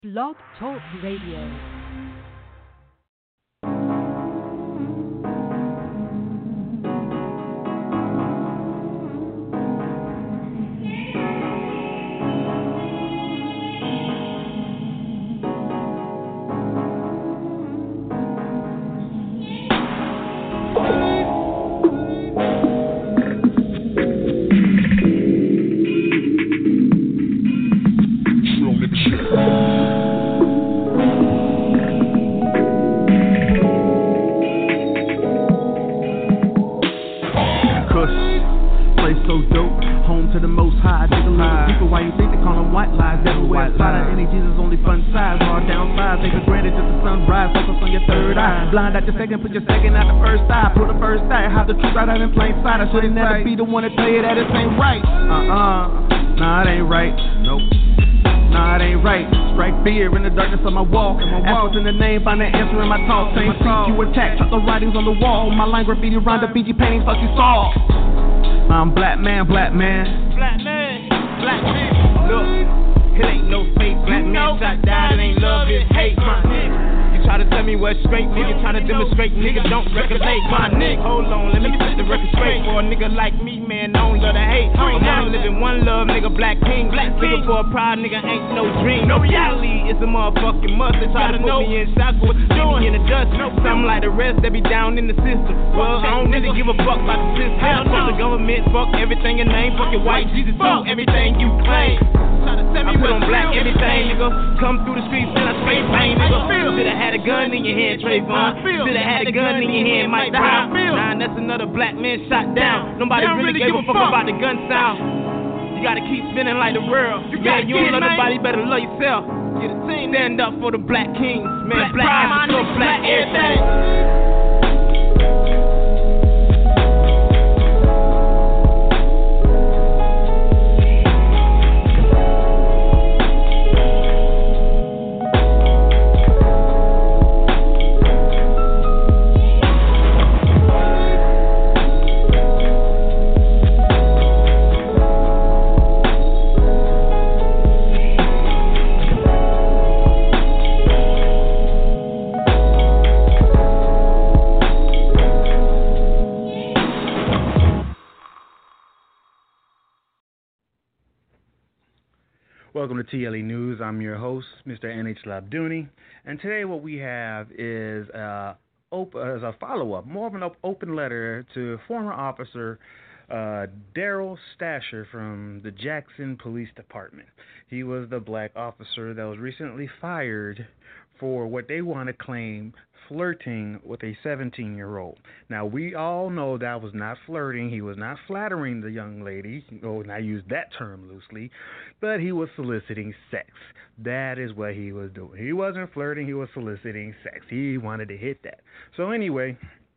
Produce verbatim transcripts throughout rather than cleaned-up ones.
Blog Talk Radio. Blind at your second, put your second at the first eye. Pull the first eye, hide the truth right out in plain sight. I shouldn't never be the one to tell you that it ain't right. Uh-uh, nah, it ain't right. Nope. Nah, it ain't right. Strike fear in the darkness of my walk. Ask what's in the name, find the answer in my talk. Same seek you attack, chuck the writings on the wall. My line graffiti around the Fiji paintings thought you saw. I'm black man, black man. Black man, black man. Look, it ain't no fake. Black man shot down, it ain't love, it's hate, my nigga. Try to tell me what's straight, nigga. Trying to demonstrate, nigga. Don't regulate my nigga. Hold on, let me set the record straight. For a nigga like me, man, I don't love to hate. I'm only living one love, nigga. Black king, black king. For a proud nigga, ain't no dream. No reality, it's a motherfucking must. They try to put me in shackles, leave me in the dust. Something like the rest, they be down in the system. Well, I don't really give a fuck about the system. Fuck the government, fuck everything in name. Fuck your white Jesus, fuck everything you claim. I put on black everything, nigga. Come through the streets and I straight bang, nigga. Should've had a gun in your hand, Trayvon. Should've had a gun in your hand, Mike Brown. Nah, that's another black man shot down. Nobody really gave a fuck about the gun sound. You gotta keep spinning like the world. Man, you don't love nobody, better love yourself. Stand up for the black kings, man. Black Africa, black everything. Welcome to T L E News. I'm your host, Mister N H Labduni, and today what we have is, uh, op- is a follow-up, more of an op- open letter to former officer uh, Daryl Stasher from the Jackson Police Department. He was the black officer that was recently fired for what they want to claim flirting with a seventeen-year-old. Now, we all know that was not flirting. He was not flattering the young lady. Oh, and I use that term loosely. But he was soliciting sex. That is what he was doing. He wasn't flirting. He was soliciting sex. He wanted to hit that. So anyway,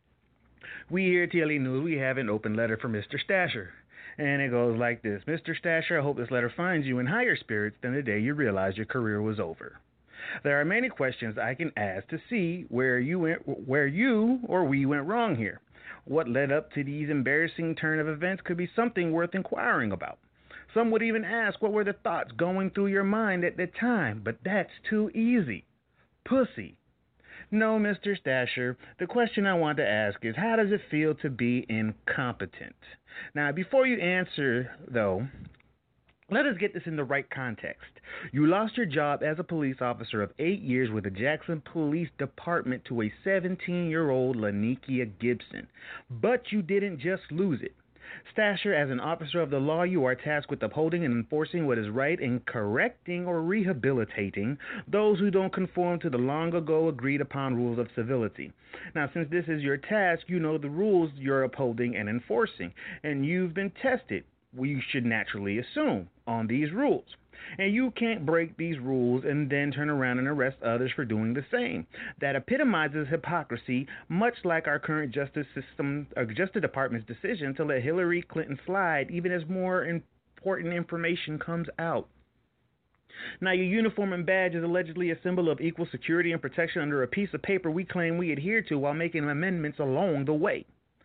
we here at T L E News, we have an open letter for Mister Stasher. And it goes like this. Mister Stasher, I hope this letter finds you in higher spirits than the day you realized your career was over. There are many questions I can ask to see where you went, where you or we went wrong here. What led up to these embarrassing turn of events could be something worth inquiring about. Some would even ask what were the thoughts going through your mind at the time, but that's too easy. Pussy. No, Mister Stasher, the question I want to ask is, how does it feel to be incompetent? Now, before you answer, though, let us get this in the right context. You lost your job as a police officer of eight years with the Jackson Police Department to a seventeen-year-old Lanikia Gibson. But you didn't just lose it. Stasher, as an officer of the law, you are tasked with upholding and enforcing what is right and correcting or rehabilitating those who don't conform to the long ago agreed upon rules of civility. Now, since this is your task, you know the rules you're upholding and enforcing, and you've been tested, we should naturally assume, on these rules. And you can't break these rules and then turn around and arrest others for doing the same. That epitomizes hypocrisy, much like our current justice system, or Justice Department's decision to let Hillary Clinton slide, even as more important information comes out. Now, your uniform and badge is allegedly a symbol of equal security and protection under a piece of paper we claim we adhere to while making amendments along the way.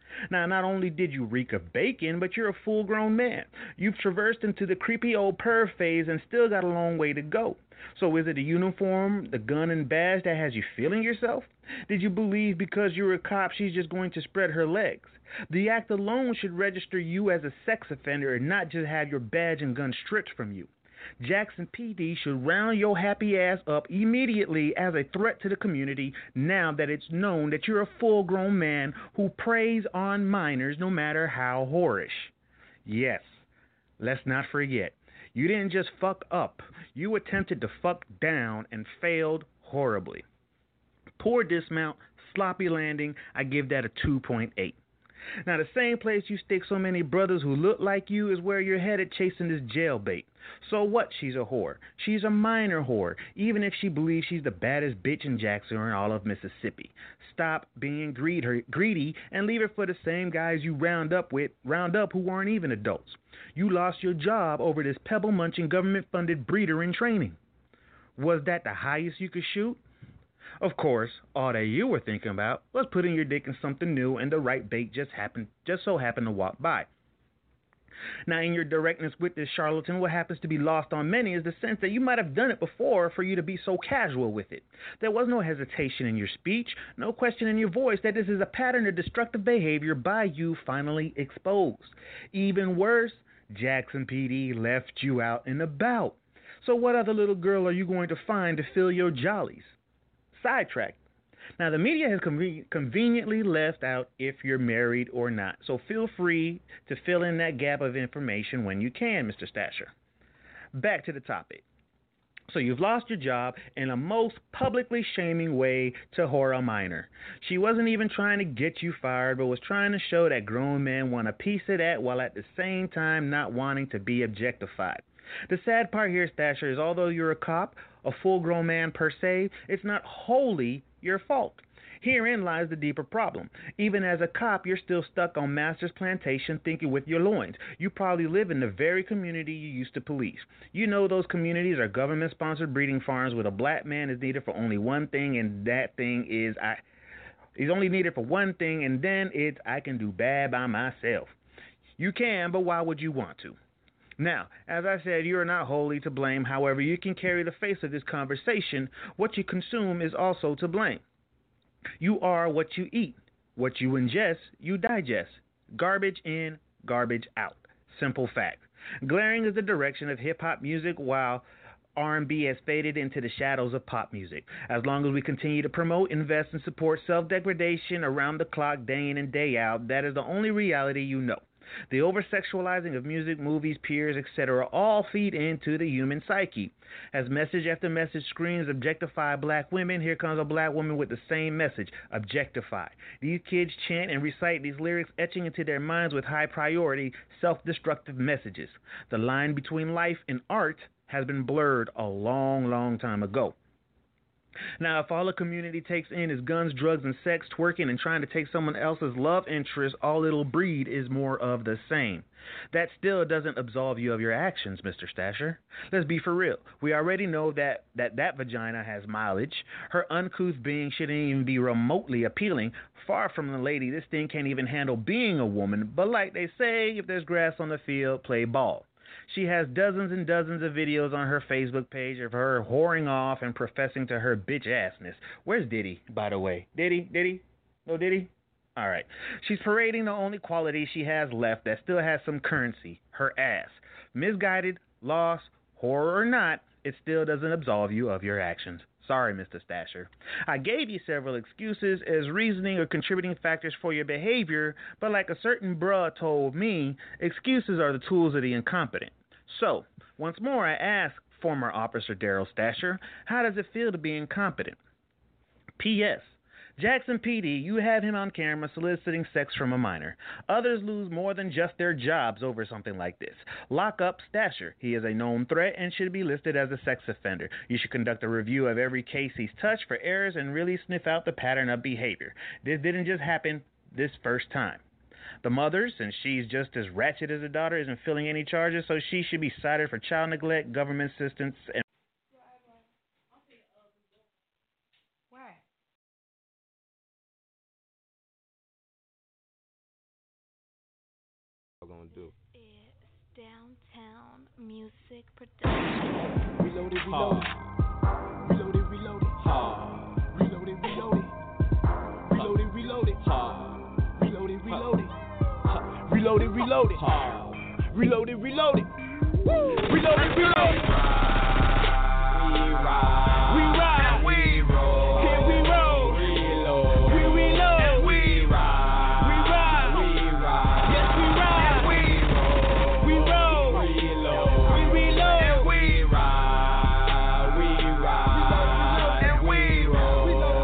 Now, not only did you reek of bacon, but you're a full grown man. You've traversed into the creepy old perv phase and still got a long way to go. So, is it the uniform, the gun, and badge that has you feeling yourself? Did you believe because you're a cop she's just going to spread her legs? The act alone should register you as a sex offender and not just have your badge and gun stripped from you. Jackson P D should round your happy ass up immediately as a threat to the community now that it's known that you're a full-grown man who preys on minors no matter how whorish. Yes, let's not forget, you didn't just fuck up. You attempted to fuck down and failed horribly. Poor dismount, sloppy landing, I give that a two point eight. Now, the same place you stick so many brothers who look like you is where you're headed chasing this jailbait. So what? She's a whore. She's a minor whore, even if she believes she's the baddest bitch in Jackson or in all of Mississippi. Stop being greedy and leave it for the same guys you round up with, round up who aren't even adults. You lost your job over this pebble-munching government-funded breeder in training. Was that the highest you could shoot? Of course, all that you were thinking about was putting your dick in something new, and the right bait just happened, just so happened to walk by. Now, in your directness with this charlatan, what happens to be lost on many is the sense that you might have done it before for you to be so casual with it. There was no hesitation in your speech, no question in your voice that this is a pattern of destructive behavior by you finally exposed. Even worse, Jackson P D left you out and about. So what other little girl are you going to find to fill your jollies? Sidetracked. Now, the media has conven- conveniently left out if you're married or not, so feel free to fill in that gap of information when you can, Mister Stasher. Back to the topic. So you've lost your job in a most publicly shaming way to Hora Minor. She wasn't even trying to get you fired, but was trying to show that grown men want a piece of that while at the same time not wanting to be objectified. The sad part here, Stasher, is although you're a cop, a full-grown man per se, it's not wholly your fault. Herein lies the deeper problem. Even as a cop, you're still stuck on Master's Plantation thinking with your loins. You probably live in the very community you used to police. You know those communities are government-sponsored breeding farms where the black man is needed for only one thing, and that thing is I. He's only needed for one thing, and then it's I can do bad by myself. You can, but why would you want to? Now, as I said, you are not wholly to blame. However, you can carry the face of this conversation. What you consume is also to blame. You are what you eat. What you ingest, you digest. Garbage in, garbage out. Simple fact. Glaring is the direction of hip-hop music, while R and B has faded into the shadows of pop music. As long as we continue to promote, invest, and support self-degradation around the clock, day in and day out, that is the only reality you know. The over-sexualizing of music, movies, peers, et cetera all feed into the human psyche. As message after message screams objectify black women, here comes a black woman with the same message, objectify. These kids chant and recite these lyrics, etching into their minds with high priority, self-destructive messages. The line between life and art has been blurred a long, long time ago. Now, if all the community takes in is guns, drugs, and sex, twerking, and trying to take someone else's love interest, all it'll breed is more of the same. That still doesn't absolve you of your actions, Mister Stasher. Let's be for real. We already know that that, that vagina has mileage. Her uncouth being shouldn't even be remotely appealing. Far from the lady, this thing can't even handle being a woman. But like they say, if there's grass on the field, play ball. She has dozens and dozens of videos on her Facebook page of her whoring off and professing to her bitch assness. Where's Diddy, by the way? Diddy? Diddy? No Diddy? All right. She's parading the only quality she has left that still has some currency, her ass. Misguided, lost, whore or not, it still doesn't absolve you of your actions. Sorry, Mister Stasher. I gave you several excuses as reasoning or contributing factors for your behavior, but like a certain bruh told me, excuses are the tools of the incompetent. So, once more I ask former Officer Daryl Stasher, how does it feel to be incompetent? P S. Jackson P D, you have him on camera soliciting sex from a minor. Others lose more than just their jobs over something like this. Lock up Stasher. He is a known threat and should be listed as a sex offender. You should conduct a review of every case he's touched for errors and really sniff out the pattern of behavior. This didn't just happen this first time. The mother, since she's just as ratchet as her daughter, isn't filling any charges, so she should be cited for child neglect, government assistance, and gonna do. It's Downtown Music Production. Reloaded, reloaded. Reloaded, reloaded. Reloaded, reloaded. Reloaded, reloaded. Reloaded, reloaded. Reloaded, reloaded. Reloaded, reloaded. Reloaded, reloaded. We ride. We ride. We roll. Here we roll. Reload. We reload. And we ride. We ride. We ride. Yes, we ride. And we roll. We roll. Reload. We reload. And we ride. We ride. And we roll.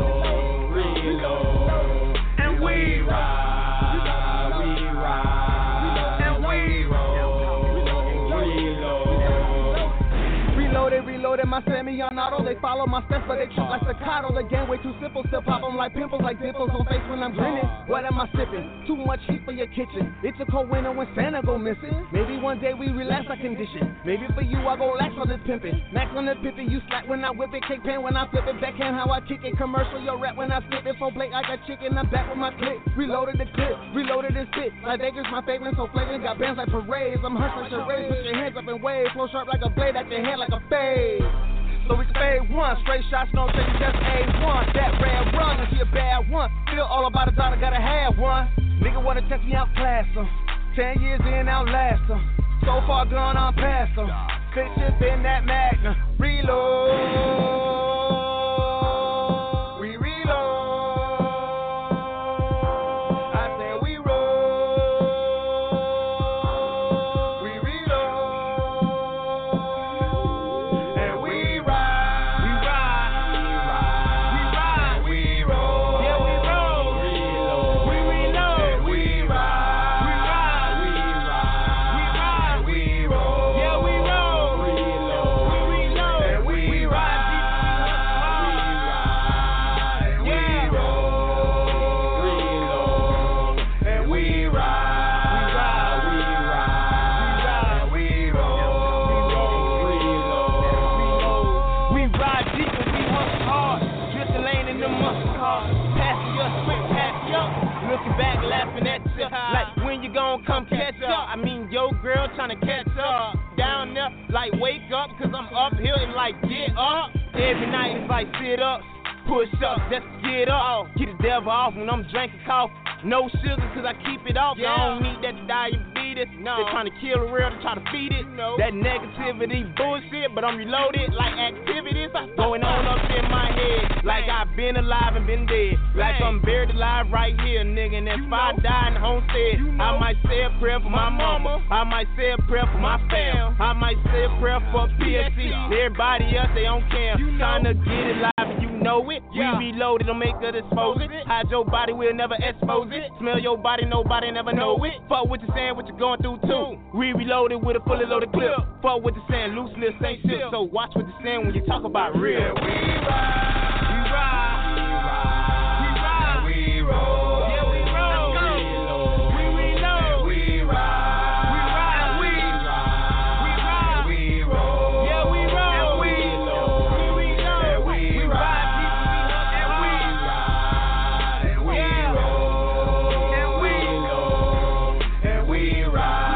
Reload. And we ride. We ride. And we roll. Reload. Reloaded, reloaded, my semi-on-auto. They follow my steps, but they trip like staccato. The game way too simple, still pop them like pimples, like dimples on face when I'm grinning. What am I sipping? Too much heat for your kitchen. It's a cold winter when Santa go missing. Maybe one day we relax our condition. Maybe for you I go lax on this pimpin'. Max on the pimpin', you slack when I whip it. Cake pan when I flip it. Backhand how I kick it. Commercial, your rap when I flip it. Full plate like a chicken, I'm back with my clip. Reloaded the clip, reloaded and spit. Like Vegas, my favorite, so flagrant. Got bands like parades. I'm hurt like charades. Put your hands up and wave. Flow sharp like a blade at your hand like a fade. So we can fade one, straight shots, no change, just A one. That red run, and she a bad one. Feel all about a dollar, gotta have one. Nigga wanna test me out, class em. Ten years in, outlast em. So far gone, I'm past em. Fit ship in that Magna. Reload. We reload. I said we roll. We reload. And we ride. We ride. We ride. We roll. Yeah, we roll. Reload. We reload. We ride. We ride. We ride. We ride. We roll. Yeah, we roll. Reload. We reload. And we ride. We ride. And we roll. Reload. And we ride. We ride. We ride. We roll. Reload. We ride deep and we hustle hard. Drift the lane in the muscle car. Passing us quick, passing up. Looking back, laughing at you. Like when you gon' come catch up. I mean, yo girl tryna catch up. Down there, like wake up, cause I'm uphill and like get up. Every night it's like sit ups, push ups, just get up. Get the devil off when I'm drinking coffee. No sugar, cause I keep it off. Yeah. I don't need that diabetes. No. They're trying to kill the world, they try to feed it. No. That negativity bullshit, but I'm reloaded like activities going on up in my head. Like I've been alive and been dead. Like I'm buried alive right here, nigga. And if I die in the homestead, I might say a prayer for my mama. I might say a prayer for my fam. I might say a prayer for P S C. Everybody else, they don't care. Trying to get it live and you know it. We reloaded, don't make her dispose it. Hide your body, we'll never expose it. Smell your body, nobody never know it. Fuck what you saying, what you going through too. We reloaded with a fully loaded clip. Fuck what you saying, loose lips ain't shit. So watch what you saying when you talk about real. Yeah, we ride, we ride, we ride, we ride, we roll. Yeah, we roll. Let's go. We reload, we ride, we ride, we ride, we ride, we roll. Yeah, we roll, and we reload, we reload, and we ride deep and we ride, and we roll, and we load, and we ride.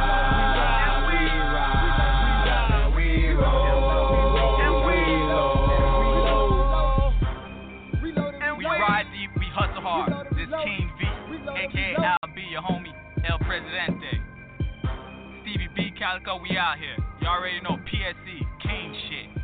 Hustle hard. This King V, aka Al B, your homie, El Presidente. Stevie B, Calico, we out here. You already know P S C, King shit.